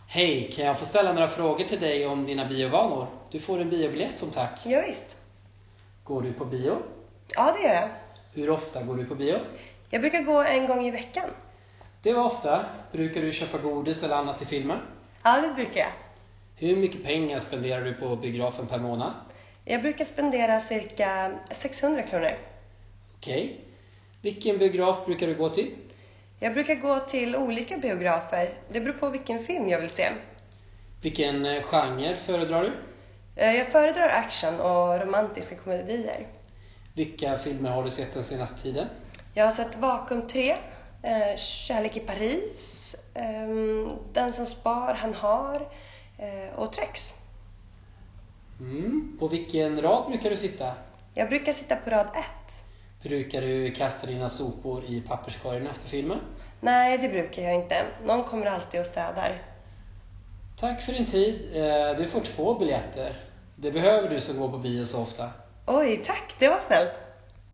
Hej, kan jag få ställa några frågor till dig om dina biovanor? Du får en biobiljett som tack. Ja, visst. Går du på bio? Ja, det gör jag. Hur ofta går du på bio? Jag brukar gå en gång i veckan. Det var ofta. Brukar du köpa godis eller annat till filmen? Ja, det brukar jag. Hur mycket pengar spenderar du på biografen per månad? Jag brukar spendera cirka 600 kronor. Okej. Vilken biograf brukar du gå till? Jag brukar gå till olika biografer. Det beror på vilken film jag vill se. Vilken genre föredrar du? Jag föredrar action och romantiska komedier. Vilka filmer har du sett den senaste tiden? Jag har sett Vakuum 3, Kärlek i Paris, Den som spar, han har och Trex. På vilken rad brukar du sitta? Jag brukar sitta på rad 1. Brukar du kasta dina sopor i papperskorgen efter filmen? Nej, det brukar jag inte. Någon kommer alltid och städar. Tack för din tid. Du får 2 biljetter. Det behöver du som går på bio så ofta. Oj, tack. Det var snällt.